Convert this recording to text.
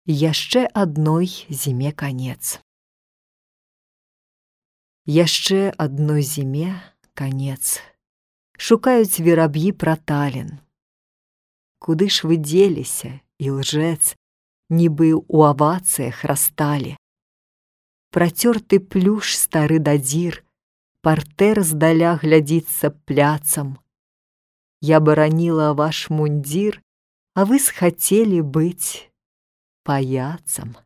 Яшчэ адной зіме канец. Яшчэ адной зіме канец. Шукаюць вераб'і праталін. Куды ж вы дзеліся, і лжэц, нібы ў авацыях расталі. Працёрты плюш стары дадзір, партэр здаля глядзіцца пляцам. Я бараніла ваш мундзір, а вы схацелі быць паяцам.